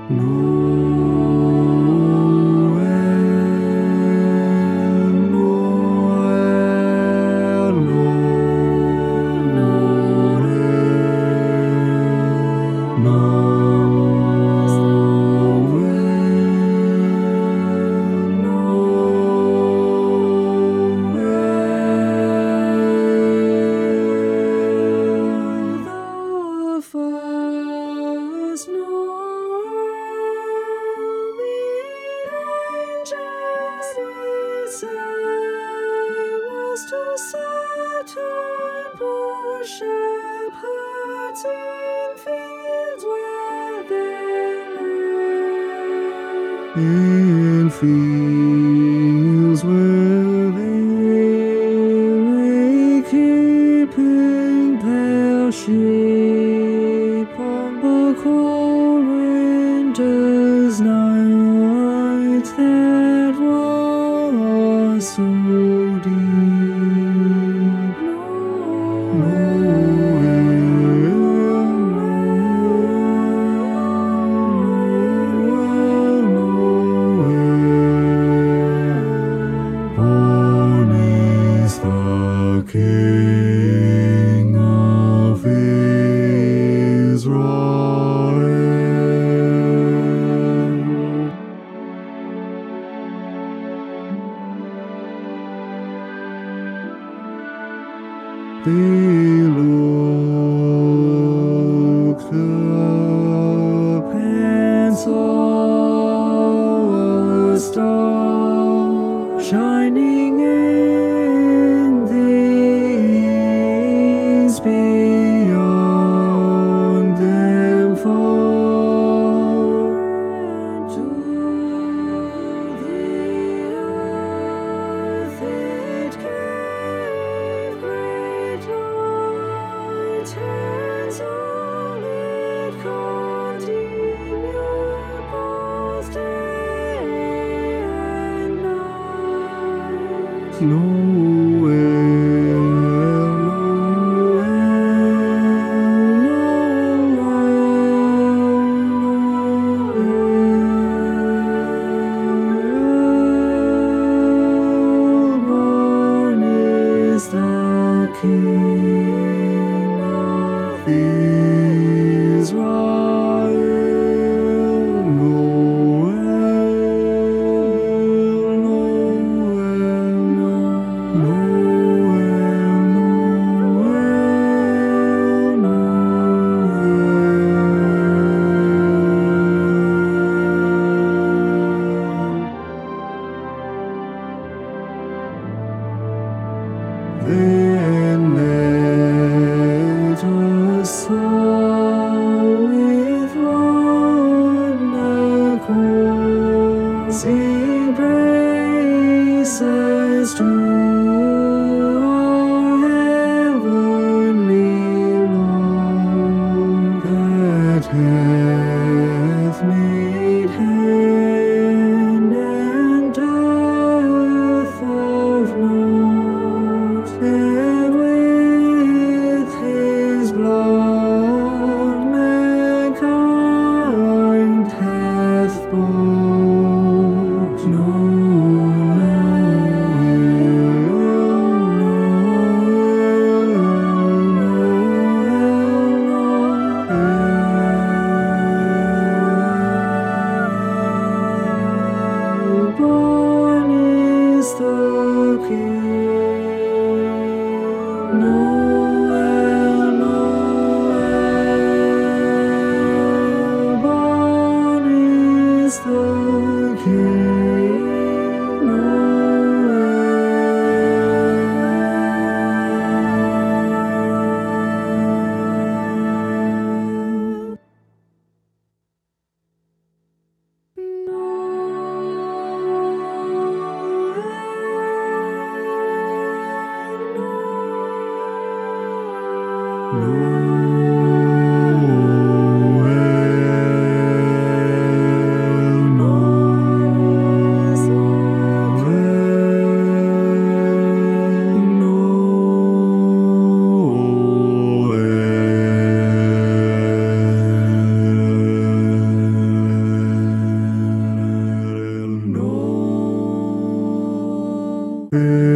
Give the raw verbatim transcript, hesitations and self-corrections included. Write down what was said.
In fields where they lay keeping their sheep on the cold winter's night that was so deep. King of Israel, they looked up and saw a star shining in beyond them far to the earth it gave great light and solid continued both day and night. Nowhere King of Israel, Noel, Noel, Noel, Noel. Then let us all with one accord sing praises to our heavenly Lord that hath made heaven and earth of naught, and with his blood mankind hath bought. No, born is the King. Noel, Noel, born is the King. Noel. Noel. Newborn